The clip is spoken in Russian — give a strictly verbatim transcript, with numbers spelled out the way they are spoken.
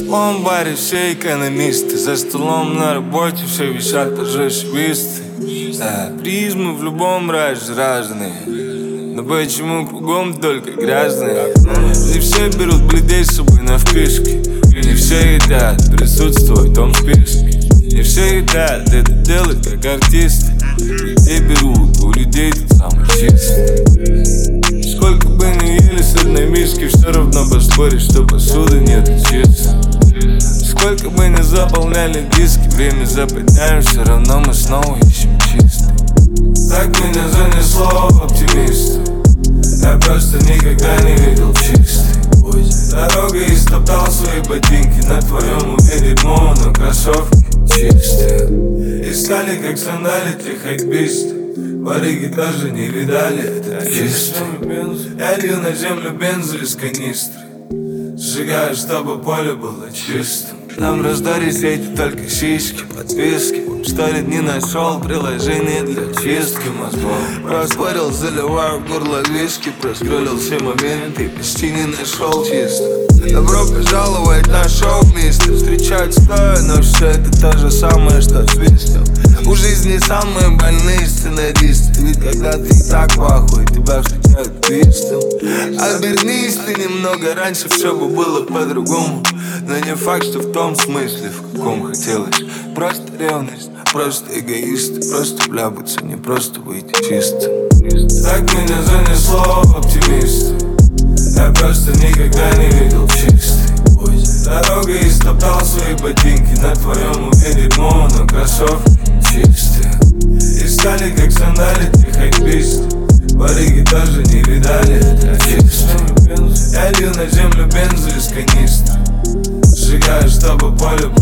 любом баре все экономисты, за столом на работе все висят торжествисты. Да, призмы в любом раже разные, но почему кругом только грязные? Не все берут бледей с собой на вписке, не все хотят присутствовать в том списке. Не все хотят это делать как артисты, людей берут, у людей тут самый чистый. Сколько бы ни ели сырной миски, все равно поспоришь, что посуды нету чистой. Сколько бы ни заполняли диски, время запятняем, все равно мы снова ищем чистый. Так меня занесло в оптимиста, я просто никогда не видел чистый. Дорогой истоптал свои ботинки, на твоем уме дерьмо, но кроссовки чистые. Искали как сандалить и хайписты, барыги даже не видали, это чисто. Я лил на землю бензу из канистры, сжигаю, чтобы поле было чистым. Нам раздали сети только сиськи, подписки. Что-ли не нашел приложение для чистки мозгов. Проспорил, заливаю в горло виски, проскролил все моменты, почти не нашел чисто. Добро пожаловать на шоу, мистер. Встречать стоя, но все это то же самое, что свистел. У жизни самые больные сценаристы, ведь когда ты и так пахуй, тебя встречают твистом. Обернись ты немного раньше, все бы было по-другому, но не факт, что в том смысле, в каком хотелось. Просто ревность, просто эгоисты, просто вляпаться, не просто быть чистым. Так меня занесло в оптимиста, я просто никогда не видел чистый. Дорогой истоптал свои ботинки, на твоем уме дерьмо, но кроссовки чистые. Искали как сандалить и хайписты, барыги даже не видали, это чисто. Я лил на землю бензу из канистры, сжигаю, чтобы поле